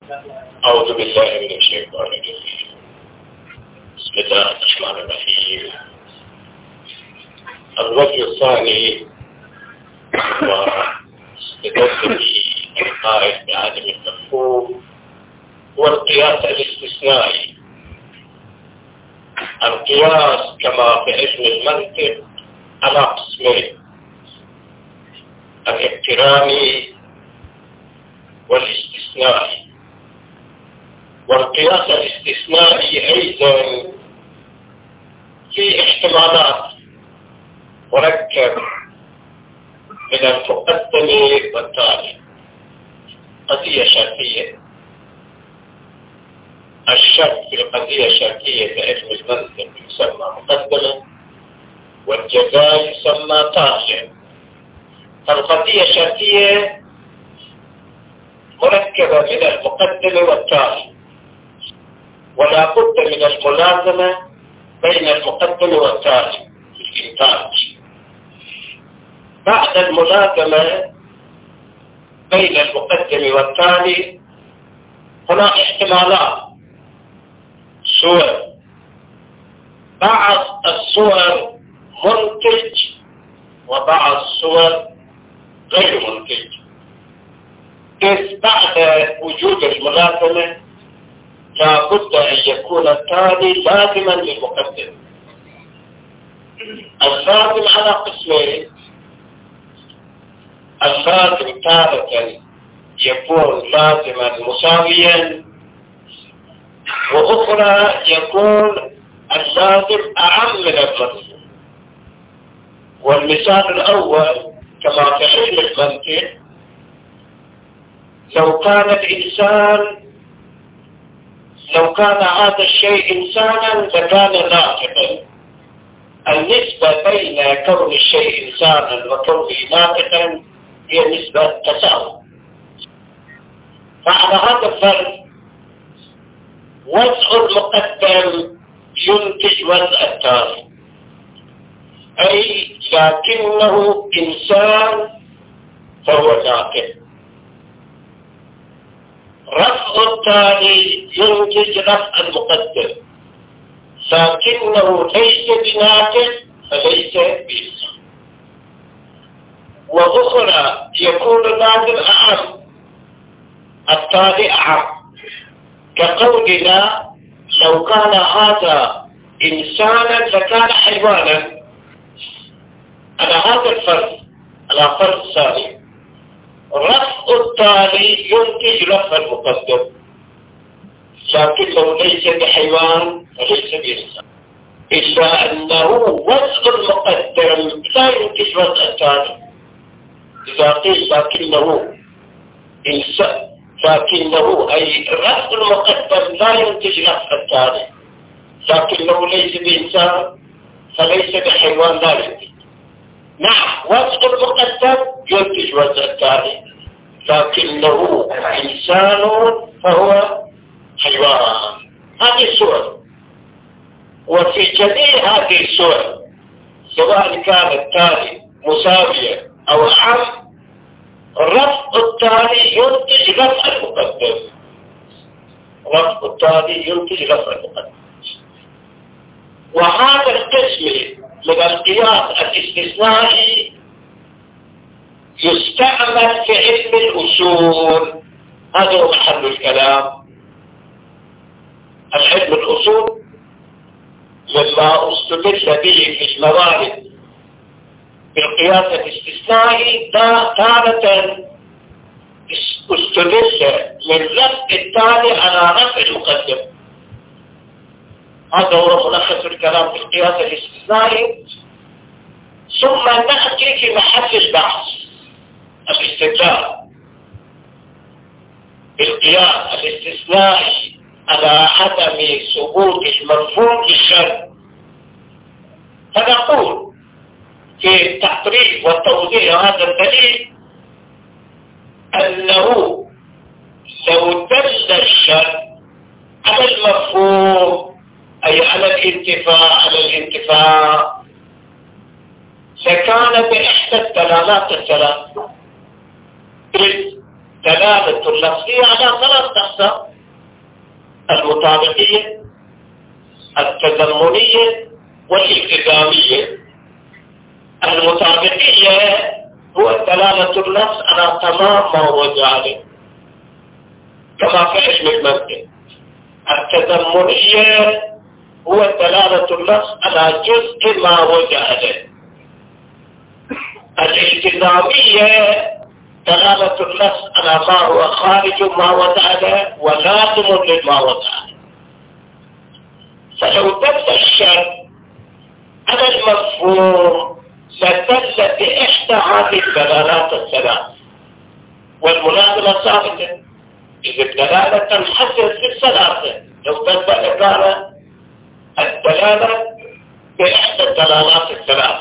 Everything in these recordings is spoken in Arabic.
أعوذ بالله من الشيطان الرجيم. بسم الله الرحمن الرحيم. الوجه الثاني هو استدلال القائل بعدم المفهوم هو القياس الاستثنائي. القياس كما في علم المنطق على قسمين: الاقتراني والاستثنائي. والقياس الاستثنائي أيضا في احتمالات مركب من المقدم والتالي. قضية شرطية، الشرط في القضية الشرطية في علم المنطق يسمى مقدما، والجزاء يسمى تاليا. فالقضية الشرطية مركبة من المقدم والتالي، ولا بد من الملازمة بين المقدم والتالي في الإنتاج. بعد الملازمة بين المقدم والتالي هناك احتمالات صور. بعض الصور منتج وبعض الصور غير منتج. إذ بعد وجود الملازمة لا بد أن يكون التالي لازما للمقدم. اللازم على قسمين: اللازم تارة يكون لازما مساويا، وأخرى يكون اللازم أعم من الملزوم. والمثال الأول كما في علم المنطق: لو كان هذا الشيء إنسانا لكان ناطقا. النسبة بين كون الشيء إنسانا وكونه ناطقا هي نسبة تساوي. فعلى هذا الفرق وضع المقدم ينتج وضع التالي، أي لكنه إنسان فهو ناطق. رفع التالي ينتج رفع المقدم، لكنه ليس بناطق فليس بإنسان. وأخرى يكون اللازم أعم، التالي أعم، كقولنا لو كان هذا إنسانا لكان حيوانا. على هذا الفرق، على فرق ثاني، رفع التالي ينتج رفع المقدم، لكنه ليس بحيوان وليس بإنسان، إلا أنه وضع المقدم لا ينتج وضع التالي. إذا قيل لكنه أي رفع المقدم لا ينتج رفع التالي، لكنه ليس بإنسان فليس بحيوان لا ينتج. نعم، وضع المقدم ينتج وضع التالي، لكنه إنسان فهو حيوان. هذه الصور. وفي جميع هذه الصور سواء كان التالي مساويا أو أعم، رفع التالي ينتج رفع المقدم. رفع التالي ينتج رفع المقدم. وهذا القسم من القياس الاستثنائي يستعمل في علم الأصول. هذا هو محل الكلام. العلم الأصول لما استدل به في الموارد بالقياس الاستثنائي تارة استدل من رفع التالي على رفع المقدم. هذا هو ملخص الكلام في القياس الاستثنائي. ثم نأتي في محل البحث الاستدلال بالقياس الاستثنائي على عدم ثبوت المفهوم للشرط. فنقول في التحريف والتوضيح هذا الدليل أنه لو دل الشرط على المفهوم أي على الانتفاع لكان بإحدى الدلالات الثلاث: الدلالة اللفظية على 3 أقسام: المطابقية، التضمنية، والالتزامية. المطابقية هو دلالة اللفظ على تمام ما وضع عليه كما في علم المنطق. التضمنية هو دلالة اللفظ على جزء ما وضع عليه. الالتزامية دلالة اللفظ على ما هو خارج ما وضع عليه ولازم لما وضع عليه. فلو دل الشرط على المفهوم لدل بإحدى هذه الدلالات الثلاث، والملازمة ثابتة. إذا الدلالة تنحصر في الثلاثة، لو دل العبارة الدلالة بإحدى الدلالات الثلاث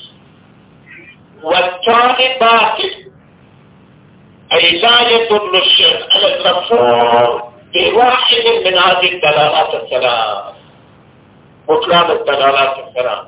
والثاني باطل، أي لا يدل الشرط على المفهوم بواحد من هذه الدلالات الثلاث. بطلان الدلالات الثلاث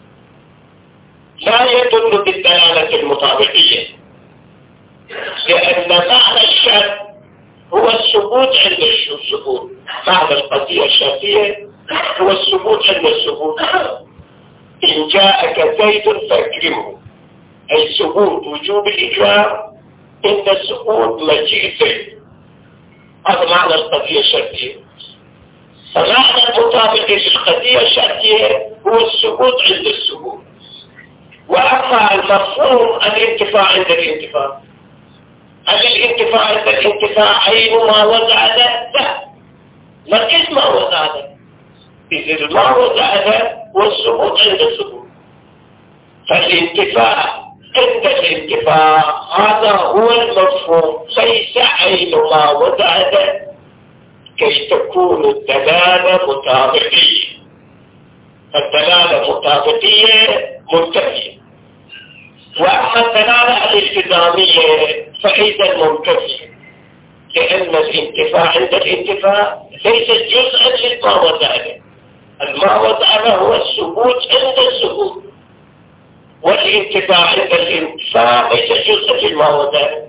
لا يدل بالدلالة المطابقية، لأن معنى الشرط هو الثبوت عند الثبوت. معنى القضية الشرطية هو الثبوت عند الثبوت. إن جاءك زيد فاكرمه، أي ثبوت وجوب الإكرام عند الثبوت مجيء زيد. هذا معنى القضية الشرطية. فمعنى المطابقة للقضية الشرطية هو الثبوت عند الثبوت. وأما المفهوم الانتفاع عند الانتفاع. هل الانتفاع عند الانتفاع عين ما وضع له؟ لا، لكن ما وضع له. إذا ما وضع له والثبوت عند الثبوت. فالانتفاع عند الانتفاع هذا هو المفهوم، ليس عين ما وضع له كي تكون الدلالة مطابقية. الدلالة مطابقية منتفية. وأما الدلالة الالتزامية فإذا منتفية، لأن الانتفاع عند الانتفاع ليس جزءا للما وضع له. الما وضع له هو الثبوت عند الثبوت، والانتفاع عند الانتفاع ليس جزءا للما وضع له.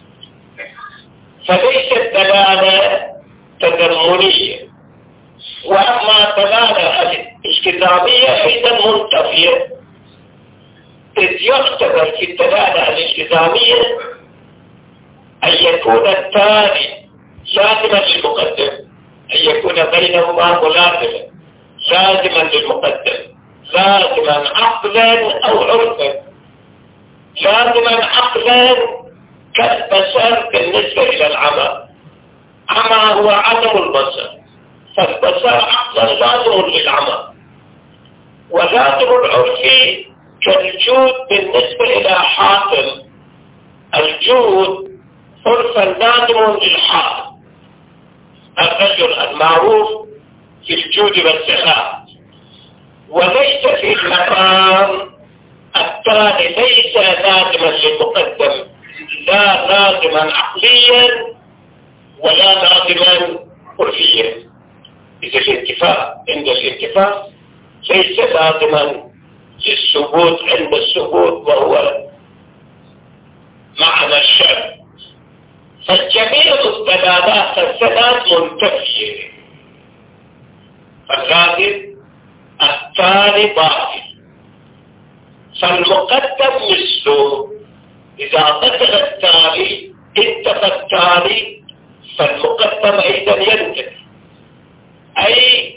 فليست دلالة تضمنية. وأما الدلالة الالتزامية أيضا منتفية، إذ يعتبر في الدلالة الالتزامية أن يكون التالي لازما للمقدم، أن يكون بينهما ملازما لازما للمقدم، لازما عقلا أو عرفا. لازما عقلا كالبصر بالنسبة إلى العمى. عمى هو عدم البصر، فالبصر عقلا لازم للعمى. ولازم العرفي كالجود بالنسبة إلى حاكم. الجود عرفا لازم للحاكم، الرجل المعروف في الجود والسخاء. وليس في المقام الثاني ليس لازما للمقدم، لا لازما عقليا ولا لازما عرفيا. إذا الانتفاع عند الانتفاع ليس لازما للثبوت عند الثبوت، وهو معنى الشرط. فالجميع الدلالات الثلاث منتفية. فاللازم الثاني باطل، فالمقدم مثله. إذا بطل التالي انتفى التالي، فالمقدم أيضا ينتفي. أي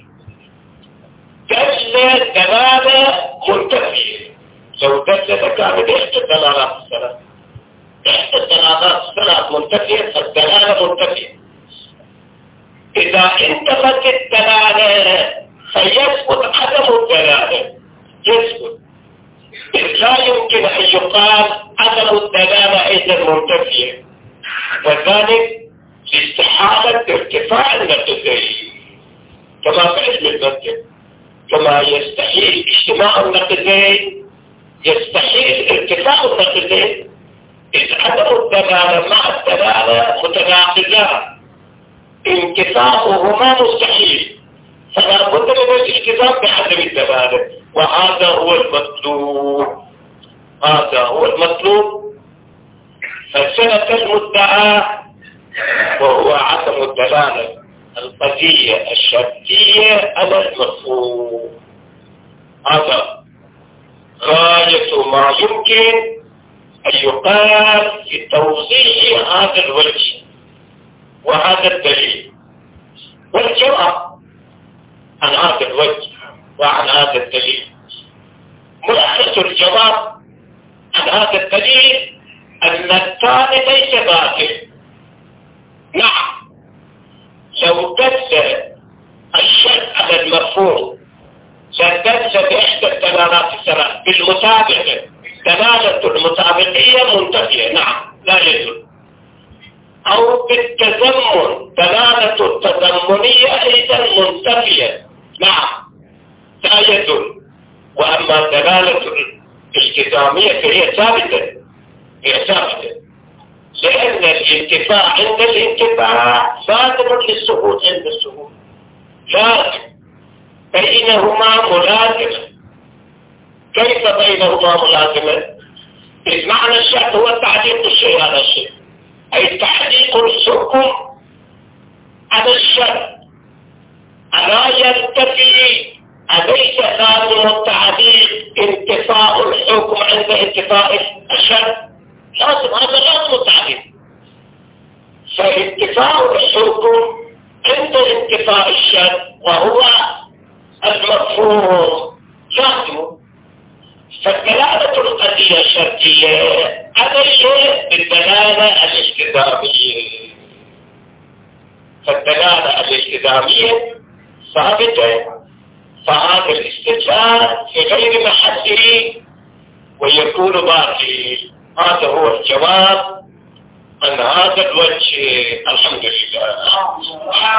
دل دلالة منتفية. لو دل كانت إحدى الدلالات الثلاث، إحدى الدلالات الثلاث منتفية، فالدلالة منتفية. إذا انتفت الدلالة فيثبت عدم الدلالة، يثبت. إذ لا يمكن أن يقال عدم الدلالة أيضا منتفية، وذلك لاستحالة ارتفاع النقيضين كما في علم المنطق. كما يستحيل اجتماع النقيضين يستحيل ارتفاع النقيضين، إذ عدم الدلالة مع الدلالة متناقضان، انتفاعهما مستحيل، فلا بد من الالتزام بعدم الدلالة. وهذا هو المطلوب، هذا هو المطلوب. فسنة المدعى وهو عدم الدلالة القضية الشرطية على المفهوم. هذا غاية ما يمكن أن يقال في توضيح هذا الوجه وهذا الدليل. والجواب عن هذا الوجه وعن هذا الدليل، ملخص الجواب عن هذا الدليل أن الثاني ليس باطل. نعم، لو دل الشرط على المفهوم لدل بإحدى الدلالات الثلاث بالمطابقة، دلالة المطابقية منتفية، نعم لا يدل، أو بالتضمن، دلالة التضمنية أيضا منتفية، نعم لا يدل. وأما دلالة الالتزامية فهي ثابتة، هي ثابتة، لأن الانتفاع عند الانتفاع لازم للثبوت عند الثبوت، لازم بينهما ملازمة. كيف بينهما ملازمة؟ إذ معنى الشرط هو تعليق الشيء على الشيء، أي تعليق الحكم على الشرط، ألا ينتفي، أليس لازم التعليق انتفاء الحكم عند انتفاء الشرط؟ لازم، هذا لازم التعليق. فانتفاء الحكم عند انتفاء الشرط وهو المفهوم لازم. فالدلالة القضية الشرطية أدل بالدلالة الالتزامية، فالدلالة الالتزامية ثابتة، فهذا الاستدلال في غير محله ويكون باطل. هذا هو الجواب عن هذا الوجه. الحمد لله.